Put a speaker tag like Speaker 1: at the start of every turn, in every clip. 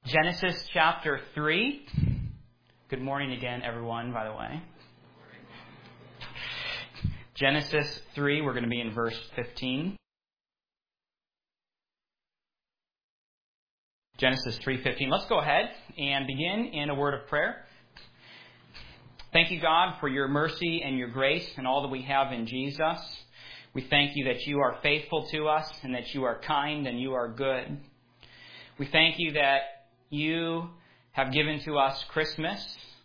Speaker 1: Genesis chapter 3. Good morning again, everyone, by the way. Genesis 3, we're going to be in verse 15. Genesis 3:15. Let's go ahead and begin in a word of prayer. Thank you, God, for your mercy and your grace and all that we have in Jesus. We thank you that you are faithful to us and that you are kind and you are good. We thank you that you have given to us Christmas.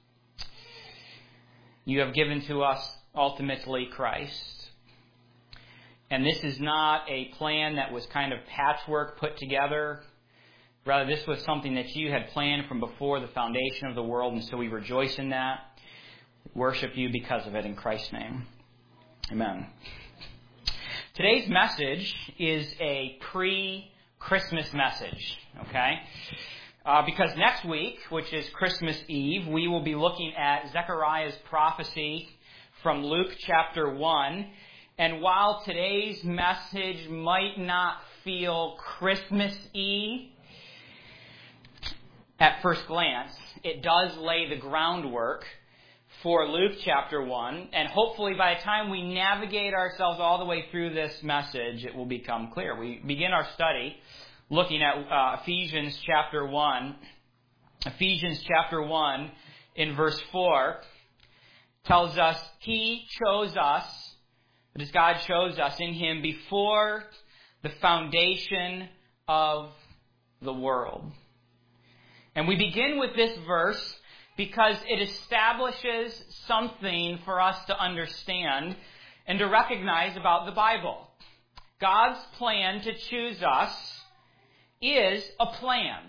Speaker 1: You have given to us ultimately Christ. And this is not a plan that was kind of patchwork put together. Rather, this was something that you had planned from before the foundation of the world, and so we rejoice in that. We worship you because of it in Christ's name. Amen. Today's message is a pre-Christmas message, okay? Because next week, which is Christmas Eve, we will be looking at Zechariah's prophecy from Luke chapter 1. And while today's message might not feel Christmas-y at first glance, it does lay the groundwork for Luke chapter 1. And hopefully by the time we navigate ourselves all the way through this message, it will become clear. We begin our study looking at Ephesians chapter 1. Ephesians chapter 1 in verse 4 tells us He chose us, that is, God chose us in Him before the foundation of the world. And we begin with this verse because it establishes something for us to understand and to recognize about the Bible. God's plan to choose us is a plan.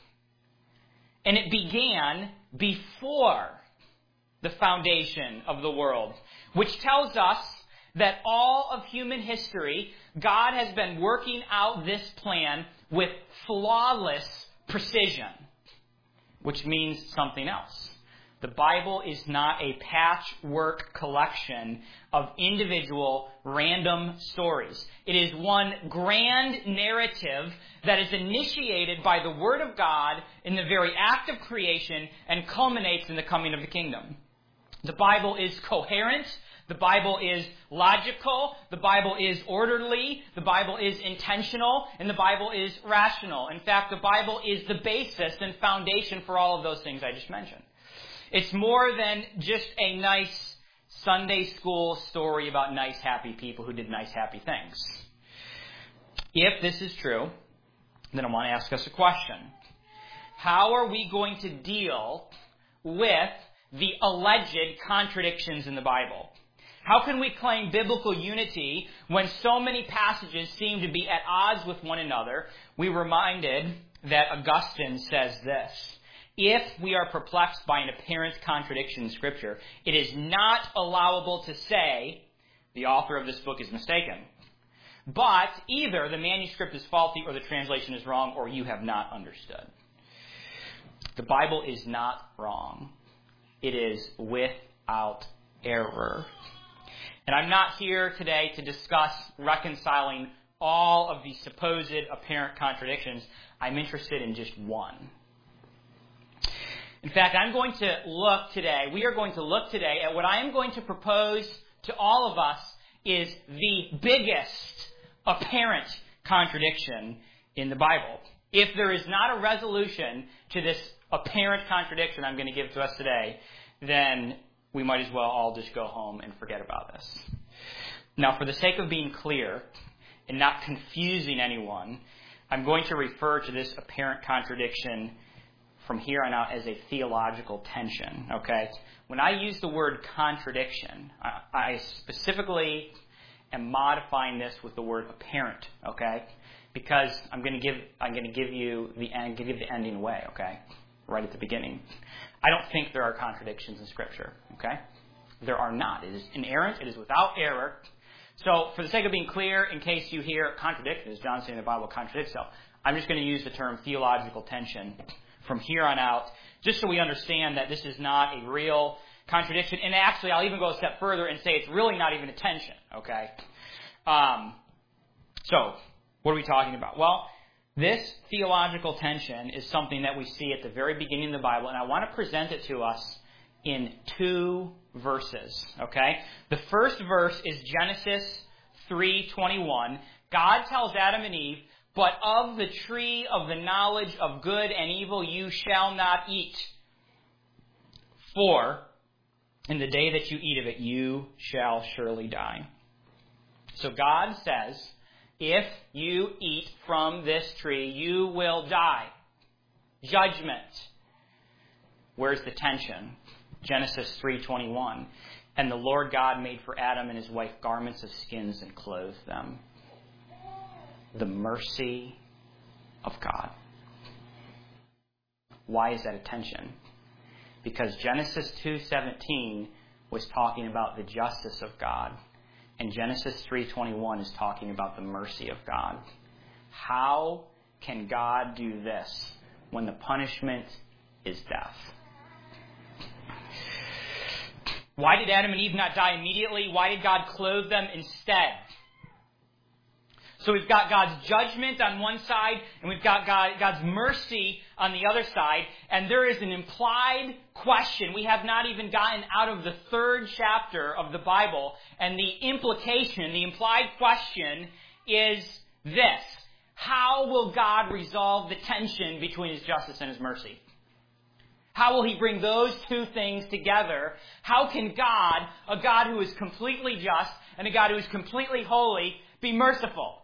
Speaker 1: And it began before the foundation of the world, which tells us that all of human history, God has been working out this plan with flawless precision, which means something else. The Bible is not a patchwork collection of individual random stories. It is one grand narrative that is initiated by the Word of God in the very act of creation and culminates in the coming of the kingdom. The Bible is coherent. The Bible is logical. The Bible is orderly. The Bible is intentional. And the Bible is rational. In fact, the Bible is the basis and foundation for all of those things I just mentioned. It's more than just a nice Sunday school story about nice, happy people who did nice, happy things. If this is true, then I want to ask us a question. How are we going to deal with the alleged contradictions in the Bible? How can we claim biblical unity when so many passages seem to be at odds with one another? We're reminded that Augustine says this: if we are perplexed by an apparent contradiction in Scripture, it is not allowable to say the author of this book is mistaken. But either the manuscript is faulty or the translation is wrong or you have not understood. The Bible is not wrong. It is without error. And I'm not here today to discuss reconciling all of the supposed apparent contradictions. I'm interested in just one. In fact, we are going to look today at what I am going to propose to all of us is the biggest apparent contradiction in the Bible. If there is not a resolution to this apparent contradiction I'm going to give to us today, then we might as well all just go home and forget about this. Now, for the sake of being clear and not confusing anyone, I'm going to refer to this apparent contradiction from here on out as a theological tension, okay? When I use the word contradiction, I specifically am modifying this with the word apparent, okay? Because I'm going to give you the ending away, okay? Right at the beginning. I don't think there are contradictions in Scripture, okay? There are not. It is inerrant. It is without error. So, for the sake of being clear, in case you hear contradiction, as John saying the Bible contradicts itself, I'm just going to use the term theological tension from here on out, just so we understand that this is not a real contradiction. And actually, I'll even go a step further and say it's really not even a tension, okay? So, what are we talking about? Well, This theological tension is something that we see at the very beginning of the Bible, and I want to present it to us in 2 verses, okay? The first verse is Genesis 3:21. God tells Adam and Eve, "But of the tree of the knowledge of good and evil you shall not eat. For in the day that you eat of it, you shall surely die." So God says, if you eat from this tree, you will die. Judgment. Where's the tension? Genesis 3:21. And the Lord God made for Adam and his wife garments of skins and clothed them. The mercy of God. Why is that a tension? Because Genesis 2:17 was talking about the justice of God. And Genesis 3:21 is talking about the mercy of God. How can God do this when the punishment is death? Why did Adam and Eve not die immediately? Why did God clothe them instead? So we've got God's judgment on one side, and we've got God's mercy on the other side, and there is an implied question. We have not even gotten out of the 3rd chapter of the Bible, and the implication, the implied question is this: how will God resolve the tension between His justice and His mercy? How will He bring those 2 things together? How can God, a God who is completely just and a God who is completely holy, be merciful?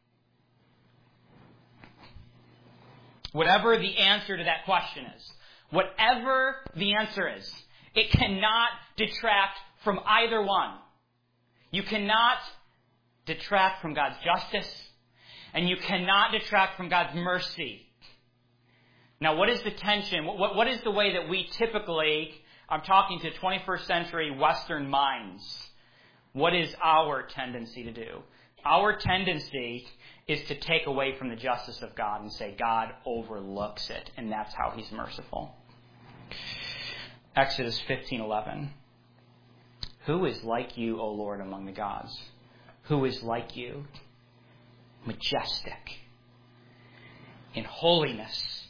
Speaker 1: Whatever the answer to that question is, whatever the answer is, it cannot detract from either one. You cannot detract from God's justice, and you cannot detract from God's mercy. Now, what is the tension? What is the way that we typically, I'm talking to 21st century Western minds, what is our tendency to do? Our tendency is to take away from the justice of God and say God overlooks it, and that's how He's merciful. Exodus 15:11. Who is like you, O Lord, among the gods? Who is like you? Majestic in holiness,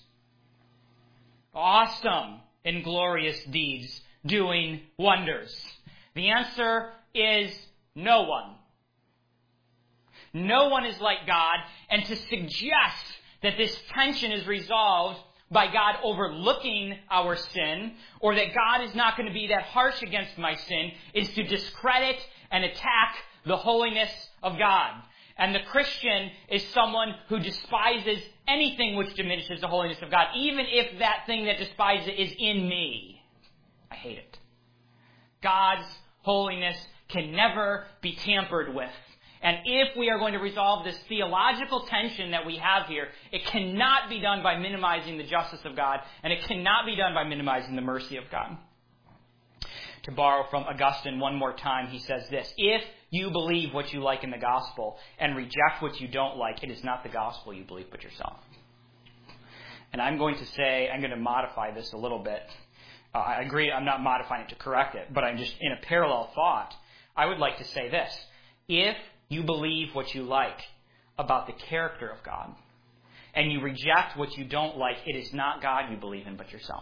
Speaker 1: awesome in glorious deeds, doing wonders. The answer is no one. No one is like God, and to suggest that this tension is resolved by God overlooking our sin, or that God is not going to be that harsh against my sin, is to discredit and attack the holiness of God. And the Christian is someone who despises anything which diminishes the holiness of God, even if that thing that despises it is in me. I hate it. God's holiness can never be tampered with. And if we are going to resolve this theological tension that we have here, it cannot be done by minimizing the justice of God, and it cannot be done by minimizing the mercy of God. To borrow from Augustine one more time, he says this: if you believe what you like in the gospel and reject what you don't like, it is not the gospel you believe, but yourself. And I'm going to modify this a little bit. I agree, I'm not modifying it to correct it, but I'm just in a parallel thought. I would like to say this: if you believe what you like about the character of God, and you reject what you don't like, it is not God you believe in, but yourself.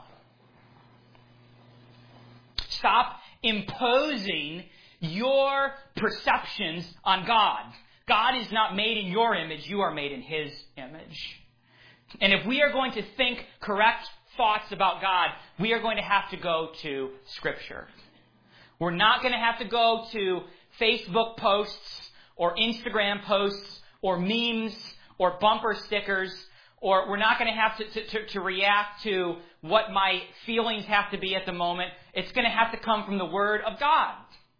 Speaker 1: Stop imposing your perceptions on God. God is not made in your image, you are made in His image. And if we are going to think correct thoughts about God, we are going to have to go to Scripture. We're not going to have to go to Facebook posts, or Instagram posts, or memes, or bumper stickers, or we're not going to have to react to what my feelings have to be at the moment. It's going to have to come from the Word of God.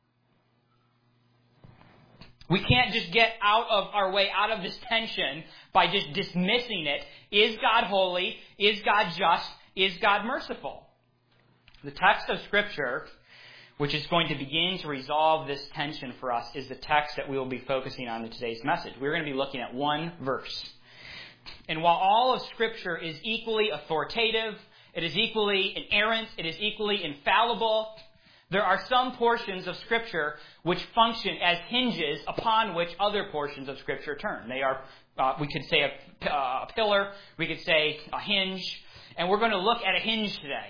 Speaker 1: We can't just get out of our way out of this tension by just dismissing it. Is God holy? Is God just? Is God merciful? The text of Scripture, which is going to begin to resolve this tension for us, is the text that we will be focusing on in today's message. We're going to be looking at one verse. And while all of Scripture is equally authoritative, it is equally inerrant, it is equally infallible, There are some portions of Scripture which function as hinges upon which other portions of Scripture turn. They are, we could say, a pillar. We could say a hinge. And we're going to look at a hinge today.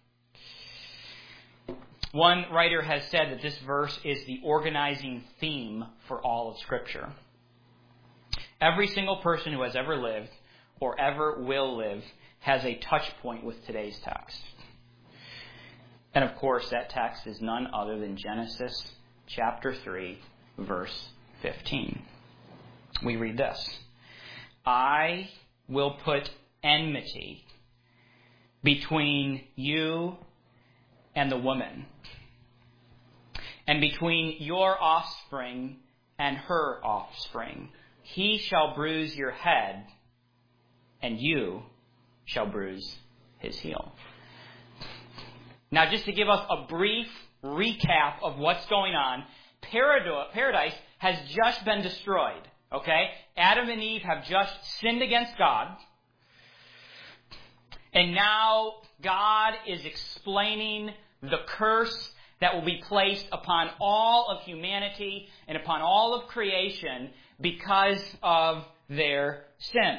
Speaker 1: One writer has said that this verse is the organizing theme for all of Scripture. Every single person who has ever lived or ever will live has a touch point with today's text. And of course, that text is none other than Genesis chapter 3, verse 15. We read this: I will put enmity between you and the woman, and between your offspring and her offspring. He shall bruise your head, and you shall bruise his heel. Now, just to give us a brief recap of what's going on, paradise has just been destroyed. Okay? Adam and Eve have just sinned against God. And now God is explaining the curse that will be placed upon all of humanity and upon all of creation because of their sin.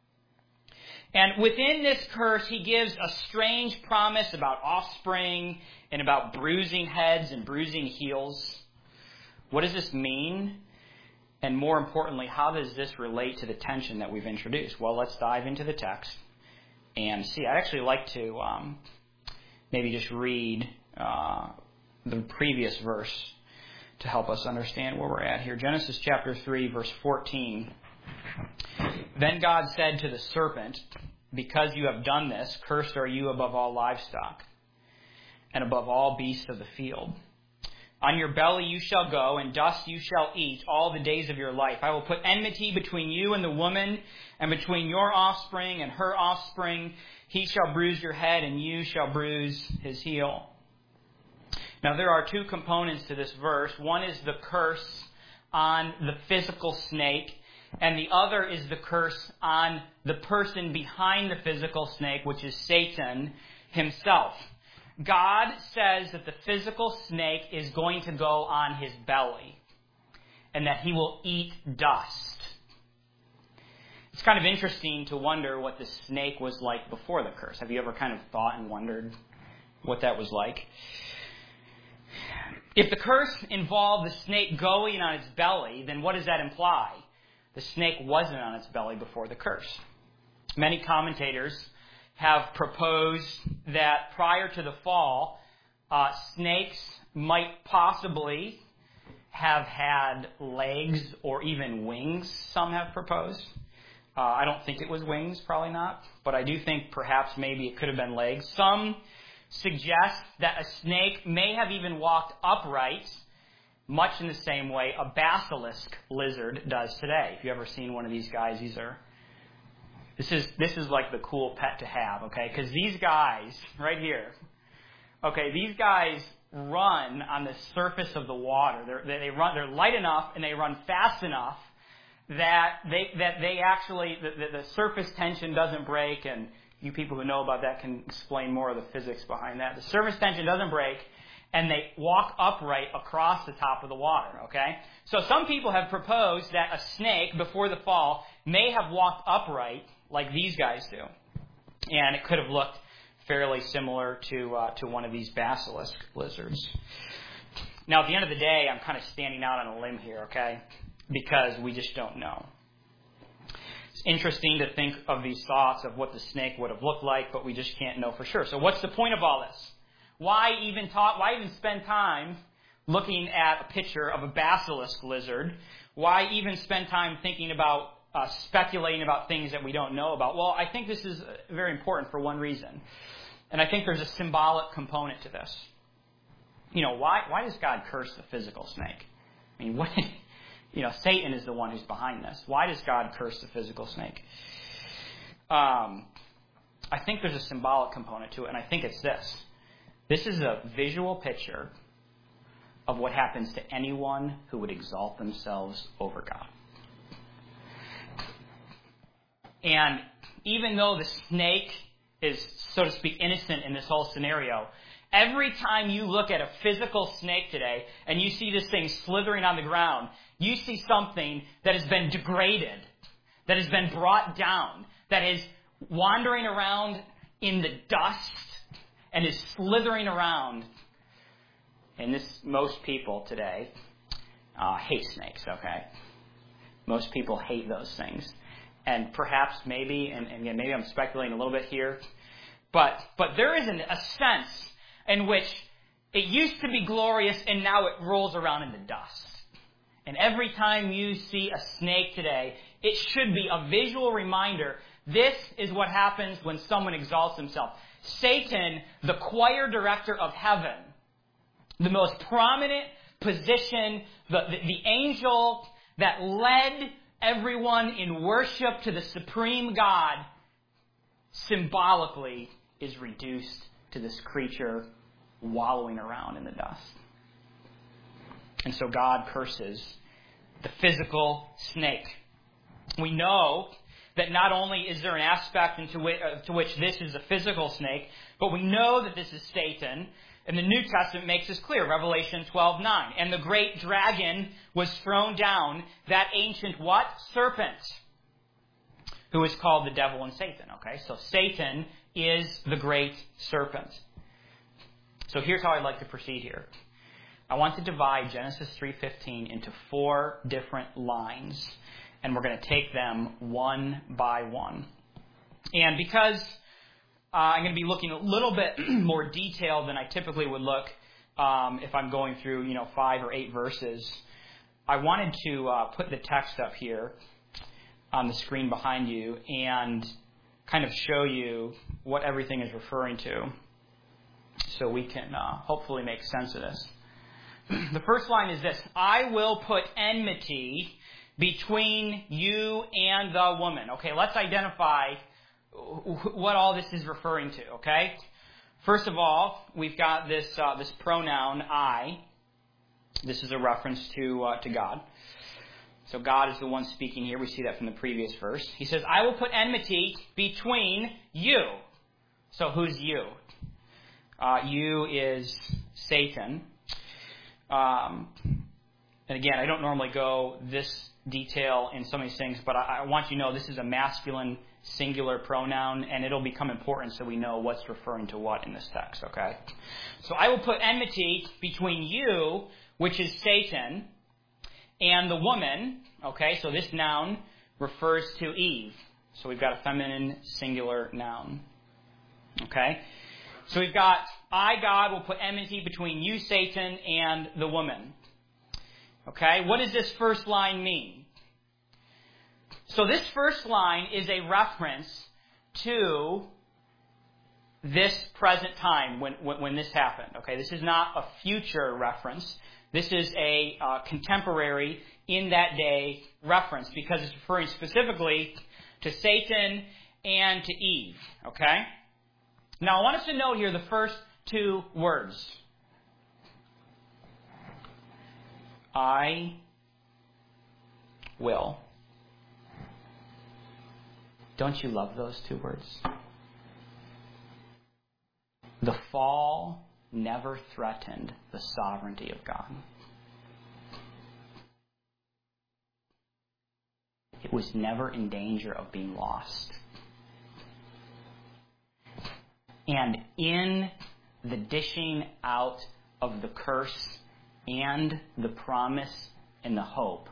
Speaker 1: And within this curse, he gives a strange promise about offspring and about bruising heads and bruising heels. What does this mean? And more importantly, how does this relate to the tension that we've introduced? Well, let's dive into the text and see. I'd actually like to maybe just read the previous verse to help us understand where we're at here. Genesis chapter 3, verse 14. Then God said to the serpent, because you have done this, cursed are you above all livestock and above all beasts of the field. On your belly you shall go, and dust you shall eat all the days of your life. I will put enmity between you and the woman, and between your offspring and her offspring. He shall bruise your head, and you shall bruise his heel. Now, there are two components to this verse. One is the curse on the physical snake, and the other is the curse on the person behind the physical snake, which is Satan himself. God says that the physical snake is going to go on his belly and that he will eat dust. It's kind of interesting to wonder what the snake was like before the curse. Have you ever kind of thought and wondered what that was like? If the curse involved the snake going on its belly, then what does that imply? The snake wasn't on its belly before the curse. Many commentators have proposed that prior to the fall, snakes might possibly have had legs or even wings, some have proposed. I don't think it was wings, probably not, but I do think perhaps maybe it could have been legs. Some suggest that a snake may have even walked upright, much in the same way a basilisk lizard does today. If you've ever seen one of these guys, this is like the cool pet to have, okay? Because these guys right here, okay, these guys run on the surface of the water. They're light enough and they run fast enough that they actually the surface tension doesn't break, and you people who know about that can explain more of the physics behind that. The surface tension doesn't break, and they walk upright across the top of the water, okay? So some people have proposed that a snake, before the fall, may have walked upright like these guys do. And it could have looked fairly similar to one of these basilisk lizards. Now, at the end of the day, I'm kind of standing out on a limb here, okay? Because we just don't know. It's interesting to think of these thoughts of what the snake would have looked like, but we just can't know for sure. So what's the point of all this? Why even spend time looking at a picture of a basilisk lizard? Why even spend time thinking about speculating about things that we don't know about? Well, I think this is very important for one reason. And I think there's a symbolic component to this. You know, why does God curse the physical snake? I mean, Satan is the one who's behind this. Why does God curse the physical snake? I think there's a symbolic component to it, and I think it's this. This is a visual picture of what happens to anyone who would exalt themselves over God. And even though the snake is, so to speak, innocent in this whole scenario, Every time you look at a physical snake today and you see this thing slithering on the ground, you see something that has been degraded, that has been brought down, that is wandering around in the dust and is slithering around. And most people today hate snakes, okay? Most people hate those things. And perhaps maybe, and again, maybe I'm speculating a little bit here, but there is a sense in which it used to be glorious and now it rolls around in the dust. And every time you see a snake today, it should be a visual reminder. This is what happens when someone exalts himself. Satan, the choir director of heaven, the most prominent position, the angel that led everyone in worship to the supreme God, symbolically is reduced to this creature wallowing around in the dust. And so God curses the physical snake. We know that not only is there an aspect to which this is a physical snake, but we know that this is Satan. And the New Testament makes this clear, Revelation 12:9. And the great dragon was thrown down, that ancient what? Serpent, who is called the devil and Satan. Okay, so Satan is the great serpent. So here's how I'd like to proceed here. I want to divide Genesis 3:15 into 4 different lines, and we're going to take them one by one. And because I'm going to be looking a little bit more detailed than I typically would look if I'm going through, 5 or 8 verses, I wanted to put the text up here on the screen behind you and kind of show you what everything is referring to so we can hopefully make sense of this. The first line is this: I will put enmity between you and the woman. Okay, let's identify what all this is referring to, okay? First of all, we've got this pronoun I. This is a reference to God. So God is the one speaking here. We see that from the previous verse. He says, I will put enmity between you. So who's you? You is Satan. And again, I don't normally go this detail in some of these things, but I want you to know this is a masculine singular pronoun, and it'll become important so we know what's referring to what in this text, okay? So I will put enmity between you, which is Satan, and the woman, okay? So this noun refers to Eve. So we've got a feminine singular noun, okay? So we've got, I, God, will put enmity between you, Satan, and the woman. Okay, what does this first line mean? So this first line is a reference to this present time when this happened. Okay, this is not a future reference. This is a contemporary, in that day reference because it's referring specifically to Satan and to Eve. Okay? Now I want us to note here the first 2 words. I will. Don't you love those 2 words? The fall never threatened the sovereignty of God. It was never in danger of being lost. And in the dishing out of the curse and the promise and the hope,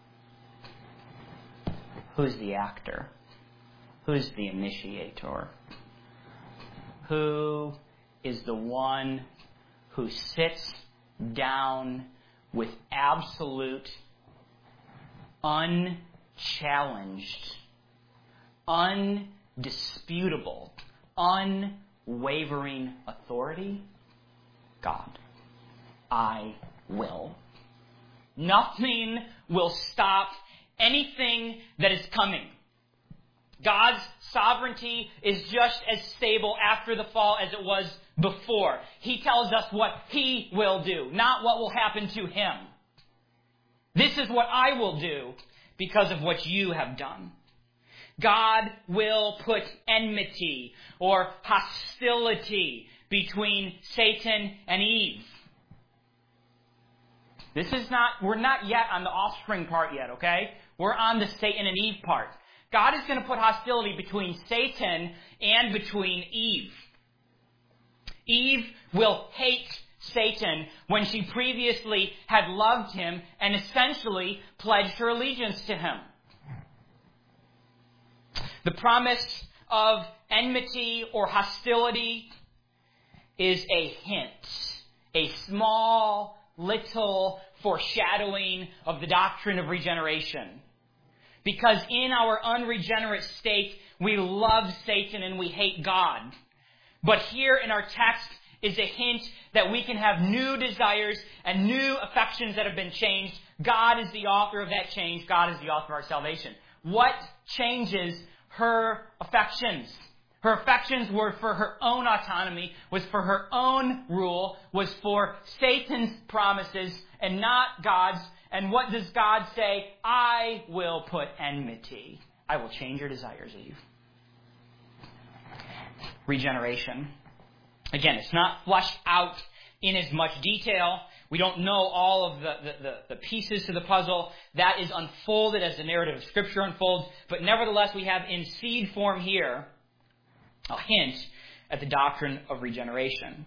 Speaker 1: who's the actor? Who's the initiator? Who is the one who sits down with absolute, unchallenged, undisputable, unwavering authority? God. I will. Nothing will stop anything that is coming. God's sovereignty is just as stable after the fall as it was before. He tells us what He will do, not what will happen to Him. This is what I will do because of what you have done. God will put enmity or hostility between Satan and Eve. We're not yet on the offspring part yet, okay? We're on the Satan and Eve part. God is going to put hostility between Satan and between Eve. Eve will hate Satan when she previously had loved him and essentially pledged her allegiance to him. The promise of enmity or hostility is a hint, a small, little foreshadowing of the doctrine of regeneration. Because in our unregenerate state, we love Satan and we hate God. But here in our text is a hint that we can have new desires and new affections that have been changed. God is the author of that change. God is the author of our salvation. What changes her affections? Her affections were for her own autonomy, was for her own rule, was for Satan's promises and not God's. And what does God say? I will put enmity. I will change your desires, Eve. Regeneration. Again, it's not fleshed out in as much detail. We don't know all of the pieces to the puzzle. That is unfolded as the narrative of Scripture unfolds. But nevertheless, we have in seed form here a hint at the doctrine of regeneration.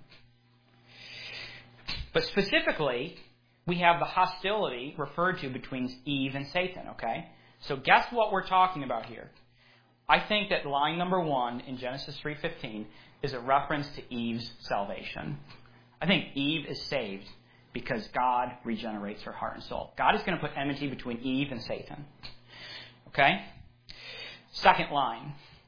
Speaker 1: But specifically, we have the hostility referred to between Eve and Satan, okay? So guess what we're talking about here? I think that line number 1 in Genesis 3:15 is a reference to Eve's salvation. I think Eve is saved because God regenerates her heart and soul. God is going to put enmity between Eve and Satan. Okay? Second line.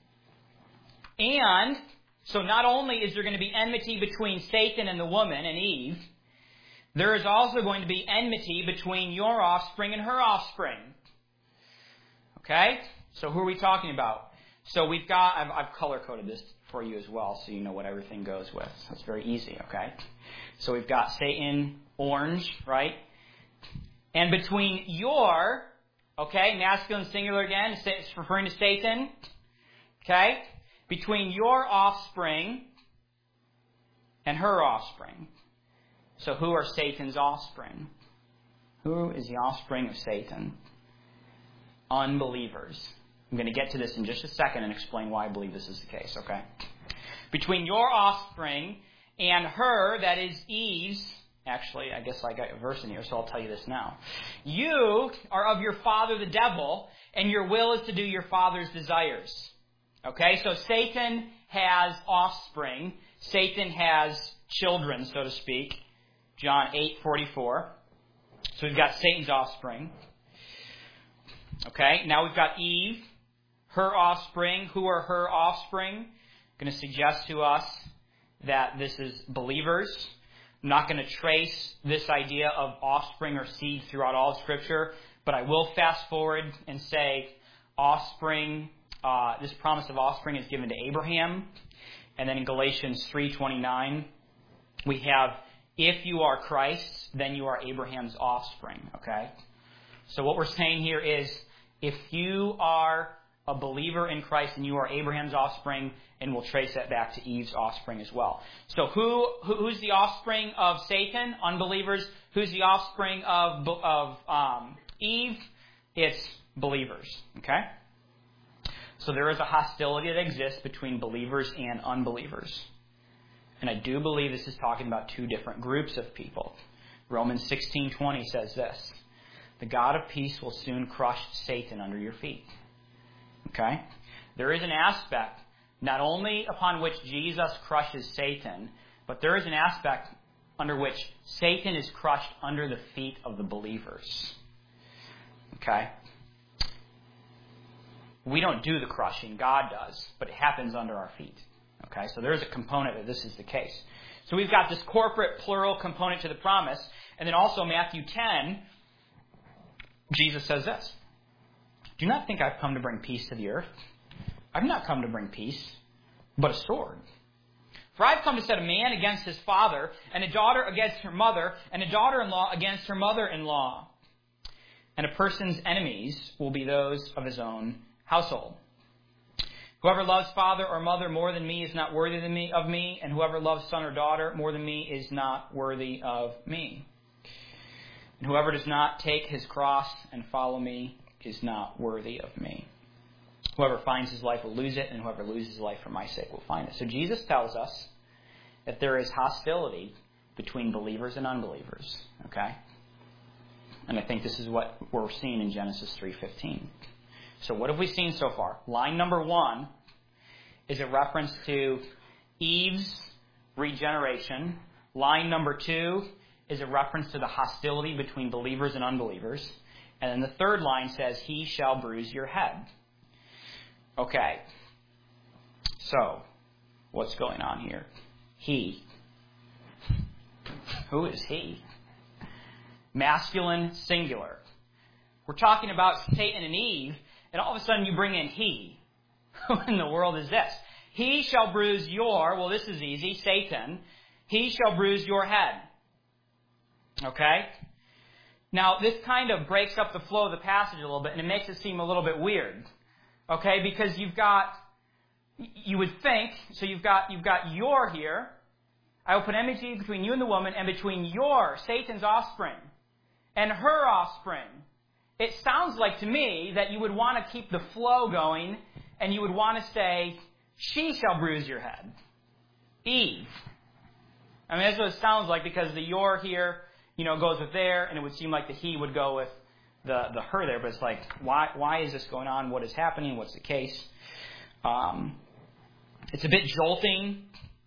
Speaker 1: And, so not only is there going to be enmity between Satan and the woman and Eve, there is also going to be enmity between your offspring and her offspring. Okay? So who are we talking about? So we've got, I've color-coded this for you as well so you know what everything goes with. So it's very easy, okay? So we've got Satan, orange, right? And between your, okay, masculine singular again, it's referring to Satan, okay? Between your offspring and her offspring. So who are Satan's offspring? Who is the offspring of Satan? Unbelievers. I'm going to get to this in just a second and explain why I believe this is the case, okay? Between your offspring and her, that is Eve's, actually, I guess I got a verse in here, so I'll tell you this now. You are of your father the devil, and your will is to do your father's desires. Okay, so Satan has offspring. Satan has children, so to speak. John 8:44. So we've got Satan's offspring. Okay, now we've got Eve, her offspring. Who are her offspring? I'm going to suggest to us that this is believers. I'm not going to trace this idea of offspring or seed throughout all of Scripture, but I will fast forward and say offspring. This promise of offspring is given to Abraham. And then in Galatians 3:29, we have, if you are Christ, then you are Abraham's offspring. Okay? So what we're saying here is, if you are a believer in Christ and you are Abraham's offspring, and we'll trace that back to Eve's offspring as well. So who's the offspring of Satan? Unbelievers. Who's the offspring of Eve? It's believers. Okay? So there is a hostility that exists between believers and unbelievers. And I do believe this is talking about two different groups of people. Romans 16:20 says this: the God of peace will soon crush Satan under your feet. Okay? There is an aspect not only upon which Jesus crushes Satan, but there is an aspect under which Satan is crushed under the feet of the believers. Okay? We don't do the crushing, God does, but it happens under our feet. Okay, so there's a component that this is the case. So we've got this corporate plural component to the promise, and then also Matthew 10, Jesus says this: do not think I've come to bring peace to the earth. I've not come to bring peace, but a sword. For I've come to set a man against his father, and a daughter against her mother, and a daughter-in-law against her mother-in-law. And a person's enemies will be those of his own household. Whoever loves father or mother more than me is not worthy of me, and whoever loves son or daughter more than me is not worthy of me. And whoever does not take his cross and follow me is not worthy of me. Whoever finds his life will lose it, and whoever loses his life for my sake will find it. So Jesus tells us that there is hostility between believers and unbelievers. Okay? And I think this is what we're seeing in Genesis 3:15. So what have we seen so far? Line number 1 is a reference to Eve's regeneration. Line number 2 is a reference to the hostility between believers and unbelievers. And then the third line says, he shall bruise your head. Okay. So, what's going on here? He. Who is he? Masculine singular. We're talking about Satan and Eve, and all of a sudden you bring in he. Who in the world is this? He shall bruise your, well, this is easy, Satan. He shall bruise your head. Okay? Now, this kind of breaks up the flow of the passage a little bit, and it makes it seem a little bit weird. Okay? Because you would think, so you've got your here. I will put enmity between you and the woman, and between your, Satan's offspring, and her offspring. It sounds like to me that you would want to keep the flow going, and you would want to say, she shall bruise your head. Eve. I mean, that's what it sounds like, because the your here, goes with there, and it would seem like the he would go with the her there. But it's like, why is this going on? What is happening? What's the case? It's a bit jolting,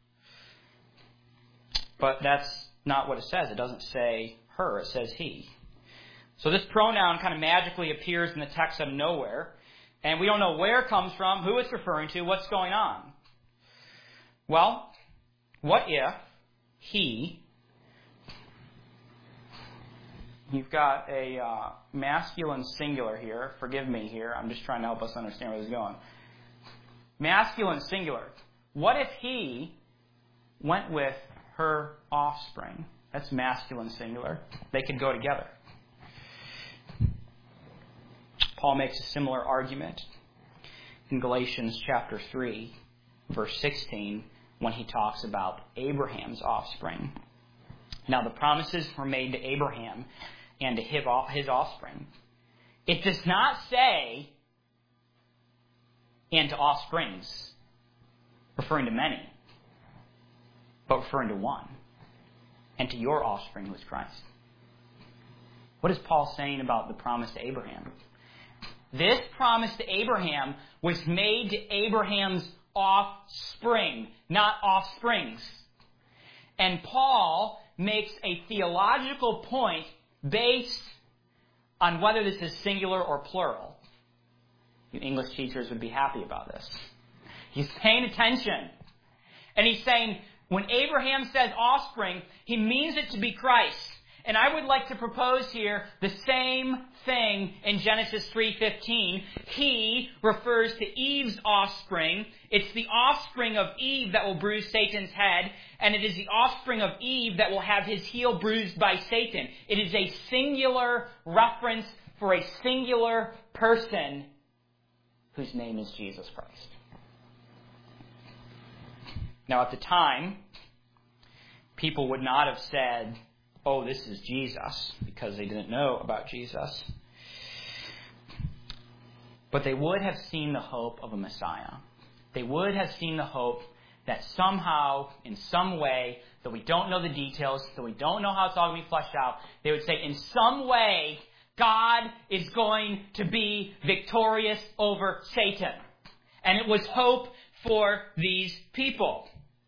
Speaker 1: but that's not what it says. It doesn't say her. It says he. So this pronoun kind of magically appears in the text out of nowhere, and we don't know where it comes from, who it's referring to, what's going on. Well, what if he... You've got a masculine singular here. Forgive me here. I'm just trying to help us understand where this is going. Masculine singular. What if he went with her offspring? That's masculine singular. They could go together. Paul makes a similar argument in Galatians chapter 3, verse 16, when he talks about Abraham's offspring. Now, the promises were made to Abraham and to his offspring. It does not say, and to offsprings, referring to many, but referring to one, and to your offspring who is Christ. What is Paul saying about the promise to Abraham? This promise to Abraham was made to Abraham's offspring, not offsprings. And Paul makes a theological point based on whether this is singular or plural. You English teachers would be happy about this. He's paying attention. And he's saying, when Abraham says offspring, he means it to be Christ. And I would like to propose here the same thing in Genesis 3:15. He refers to Eve's offspring. It's the offspring of Eve that will bruise Satan's head, and it is the offspring of Eve that will have his heel bruised by Satan. It is a singular reference for a singular person whose name is Jesus Christ. Now, at the time, people would not have said, oh, this is Jesus, because they didn't know about Jesus. But they would have seen the hope of a Messiah. They would have seen the hope that somehow, in some way, that we don't know the details, that we don't know how it's all going to be fleshed out, they would say, in some way, God is going to be victorious over Satan. And it was hope for these people.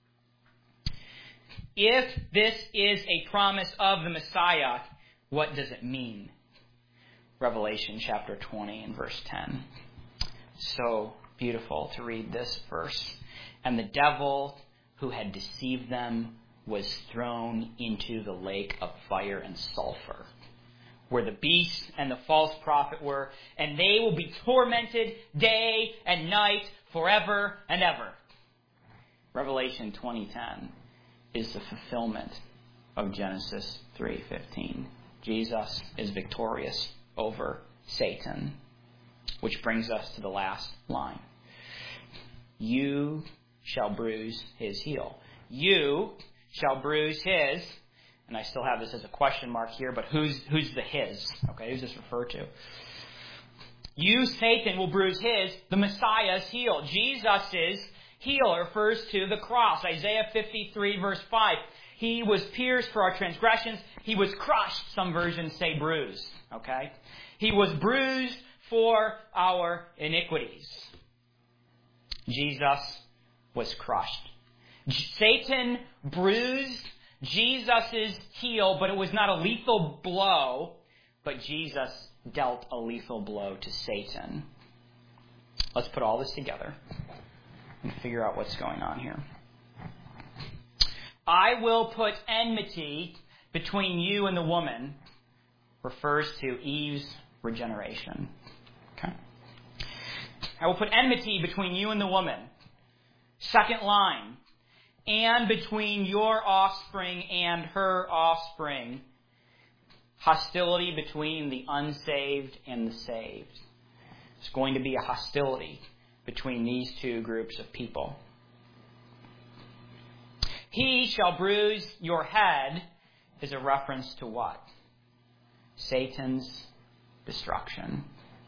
Speaker 1: If this is a promise of the Messiah, what does it mean? Revelation chapter 20 and verse 10. So beautiful to read this verse. And the devil who had deceived them was thrown into the lake of fire and sulfur, where the beast and the false prophet were, and they will be tormented day and night forever and ever. Revelation 20:10 is the fulfillment of Genesis 3:15. Jesus is victorious over Satan. Which brings us to the last line. You shall bruise his heel. You shall bruise his, and I still have this as a question mark here, but who's the his? Okay, who's this referred to? You, Satan, will bruise his, the Messiah's heel. Jesus' heel refers to the cross. Isaiah 53 verse 5. He was pierced for our transgressions. He was crushed. Some versions say bruised. Okay? He was bruised for our iniquities. Jesus was crushed. Satan bruised Jesus' heel, but it was not a lethal blow, but Jesus dealt a lethal blow to Satan. Let's put all this together and figure out what's going on here. I will put enmity between you and the woman refers to Eve's regeneration. Okay? I will put enmity between you and the woman. Second line. And between your offspring and her offspring. Hostility between the unsaved and the saved. It's going to be a hostility between these two groups of people. He shall bruise your head is a reference to what? Satan's destruction.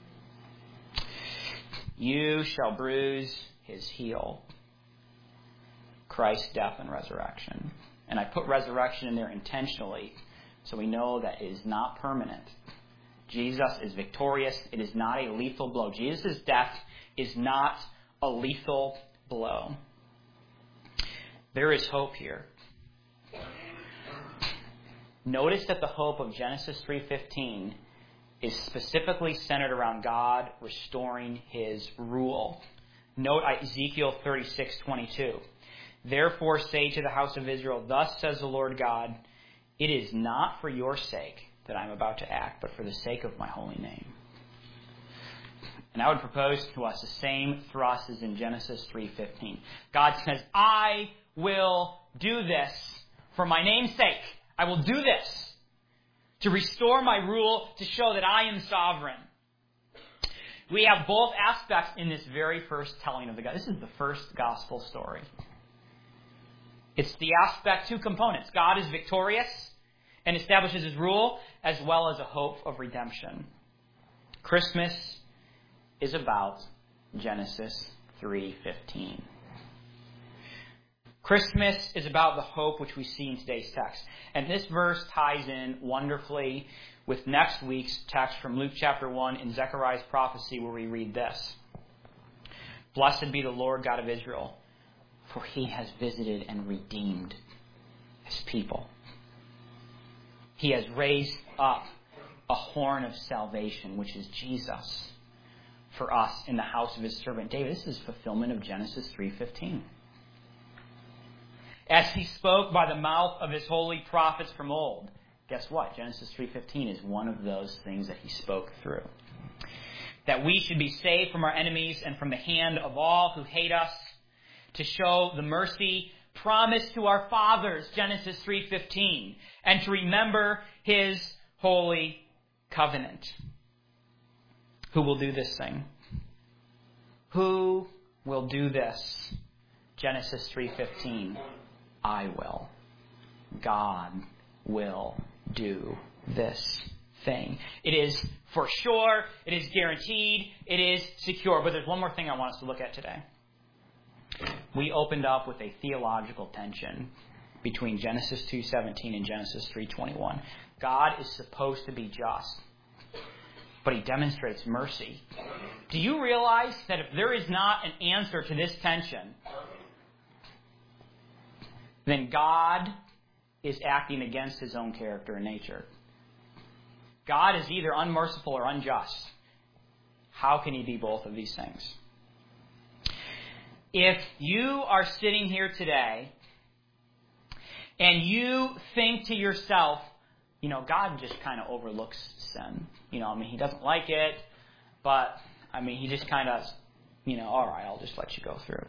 Speaker 1: You shall bruise his heel. Christ's death and resurrection. And I put resurrection in there intentionally so we know that it is not permanent. Jesus is victorious. It is not a lethal blow. Jesus' death is not a lethal blow. There is hope here. Notice that the hope of Genesis 3:15 is specifically centered around God restoring his rule. Note Ezekiel 36:22. Therefore say to the house of Israel, thus says the Lord God, it is not for your sake that I am about to act, but for the sake of my holy name. And I would propose to us the same thrust as in Genesis 3:15. God says, I will do this for my name's sake. I will do this to restore my rule, to show that I am sovereign. We have both aspects in this very first telling of the God. This is the first gospel story. It's the aspect, two components. God is victorious and establishes his rule, as well as a hope of redemption. Christmas is about Genesis 3:15. Christmas is about the hope which we see in today's text. And this verse ties in wonderfully with next week's text from Luke chapter 1 in Zechariah's prophecy, where we read this. Blessed be the Lord God of Israel, for he has visited and redeemed his people. He has raised up a horn of salvation, which is Jesus, for us in the house of his servant David. This is fulfillment of Genesis 3:15. As he spoke by the mouth of his holy prophets from old. Guess what? Genesis 3:15 is one of those things that he spoke through. That we should be saved from our enemies and from the hand of all who hate us, to show the mercy promised to our fathers, Genesis 3:15, and to remember his holy covenant. Who will do this thing? Who will do this? Genesis 3:15. I will. God will do this thing. It is for sure. It is guaranteed. It is secure. But there's one more thing I want us to look at today. We opened up with a theological tension between Genesis 2:17 and Genesis 3:21. God is supposed to be just, but he demonstrates mercy. Do you realize that if there is not an answer to this tension, then God is acting against his own character and nature? God is either unmerciful or unjust. How can he be both of these things? If you are sitting here today and you think to yourself, God just kind of overlooks sin. He doesn't like it, but, he just kind of, all right, I'll just let you go through it.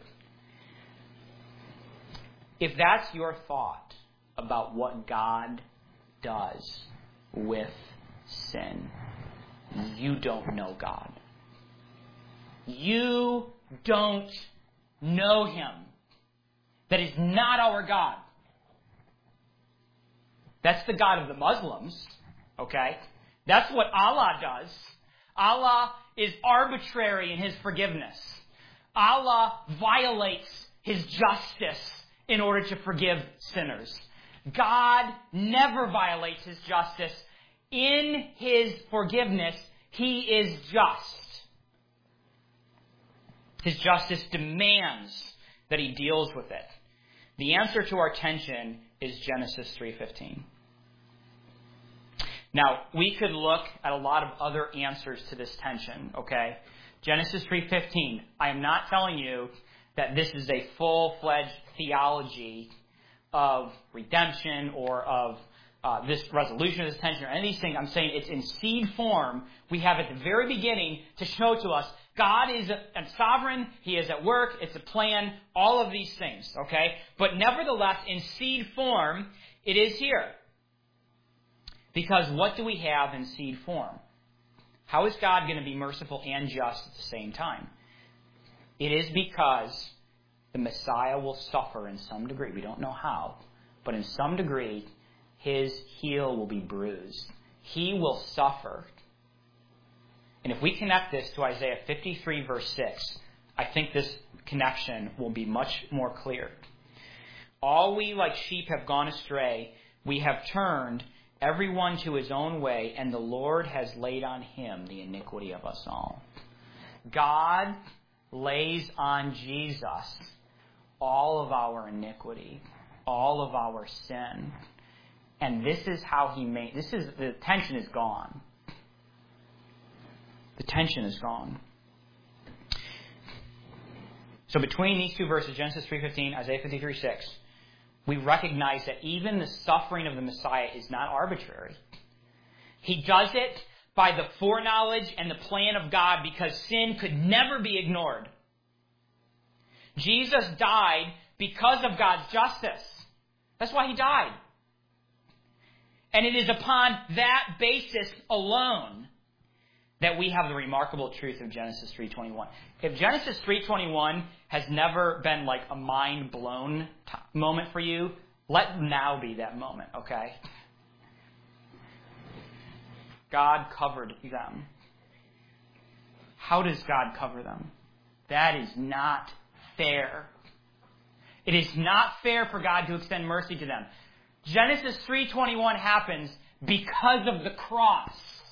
Speaker 1: If that's your thought about what God does with sin, you don't know God. You don't know Him. That is not our God. That's the God of the Muslims, okay? That's what Allah does. Allah is arbitrary in His forgiveness. Allah violates His justice in order to forgive sinners. God never violates His justice. In His forgiveness, He is just. His justice demands that He deals with it. The answer to our tension is Genesis 3:15. Now, we could look at a lot of other answers to this tension, okay? Genesis 3:15. I am not telling you that this is a full-fledged theology of redemption or of this resolution of this tension or any of these things. I'm saying it's in seed form. We have at the very beginning to show to us God is sovereign. He is at work. It's a plan. All of these things, okay? But nevertheless, in seed form, it is here. Because what do we have in seed form? How is God going to be merciful and just at the same time? It is because the Messiah will suffer in some degree. We don't know how, but in some degree, His heel will be bruised. He will suffer. And if we connect this to Isaiah 53, verse 6, I think this connection will be much more clear. All we like sheep have gone astray. We have turned everyone to his own way, and the Lord has laid on Him the iniquity of us all. God lays on Jesus all of our iniquity, all of our sin. And this is how He made, the tension is gone. The tension is gone. So between these two verses, Genesis 3:15, Isaiah 53:6, we recognize that even the suffering of the Messiah is not arbitrary. He does it by the foreknowledge and the plan of God because sin could never be ignored. Jesus died because of God's justice. That's why He died. And it is upon that basis alone that we have the remarkable truth of Genesis 3:21. If Genesis 3:21 has never been like a mind-blown moment for you, let now be that moment, okay? God covered them. How does God cover them? That is not fair. It is not fair for God to extend mercy to them. Genesis 3:21 happens because of the cross.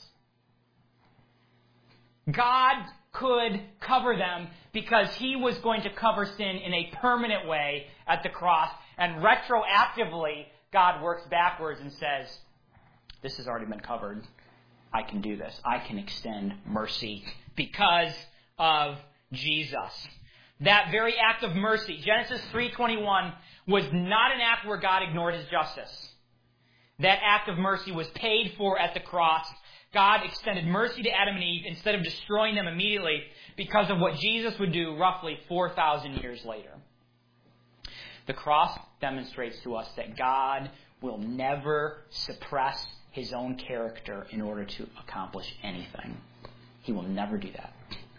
Speaker 1: God could cover them because He was going to cover sin in a permanent way at the cross. And retroactively, God works backwards and says, this has already been covered. I can do this. I can extend mercy because of Jesus. That very act of mercy, Genesis 3:21, was not an act where God ignored His justice. That act of mercy was paid for at the cross. God extended mercy to Adam and Eve instead of destroying them immediately because of what Jesus would do roughly 4,000 years later. The cross demonstrates to us that God will never suppress His own character in order to accomplish anything. He will never do that.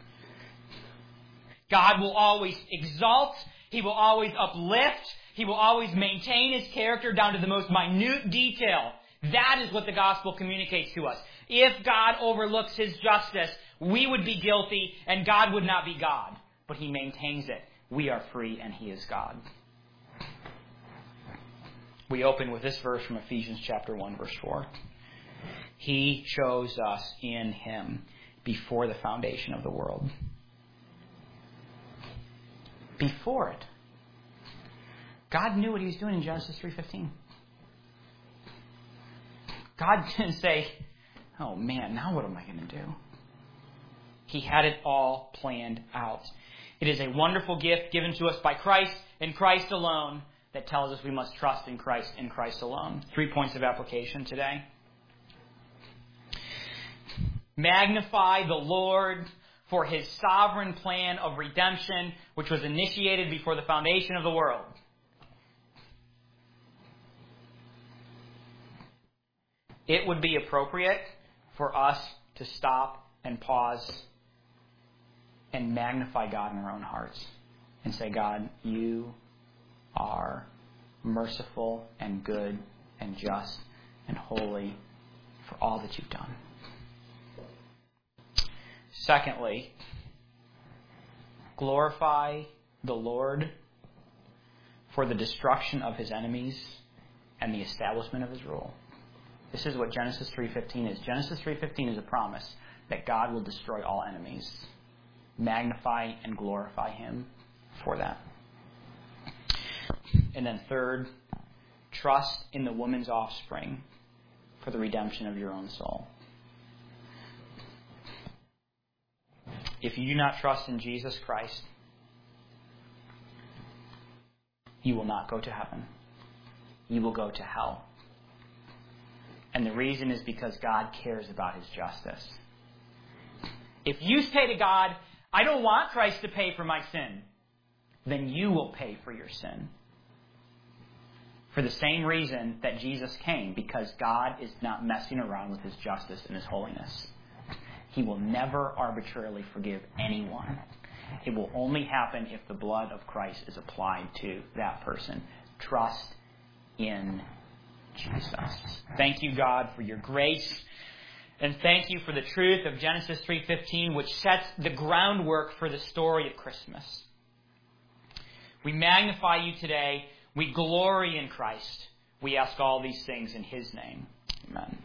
Speaker 1: God will always exalt. He will always uplift. He will always maintain His character down to the most minute detail. That is what the gospel communicates to us. If God overlooks His justice, we would be guilty and God would not be God. But He maintains it. We are free and He is God. We open with this verse from Ephesians chapter 1, verse 4. He chose us in Him before the foundation of the world. Before it. God knew what He was doing in Genesis 3:15. God didn't say, oh man, now what am I going to do? He had it all planned out. It is a wonderful gift given to us by Christ and Christ alone that tells us we must trust in Christ alone. 3 points of application today. Magnify the Lord for His sovereign plan of redemption, which was initiated before the foundation of the world. It would be appropriate for us to stop and pause and magnify God in our own hearts and say, God, you are merciful and good and just and holy for all that you've done. Secondly, glorify the Lord for the destruction of his enemies and the establishment of his rule. This is what Genesis 3:15 is. Genesis 3:15 is a promise that God will destroy all enemies. Magnify and glorify him for that. And then third, trust in the woman's offspring for the redemption of your own soul. If you do not trust in Jesus Christ, you will not go to heaven. You will go to hell. And the reason is because God cares about his justice. If you say to God, I don't want Christ to pay for my sin, then you will pay for your sin. For the same reason that Jesus came, because God is not messing around with his justice and his holiness. He will never arbitrarily forgive anyone. It will only happen if the blood of Christ is applied to that person. Trust in Jesus. Thank you, God, for your grace. And thank you for the truth of Genesis 3:15, which sets the groundwork for the story of Christmas. We magnify you today. We glory in Christ. We ask all these things in his name. Amen.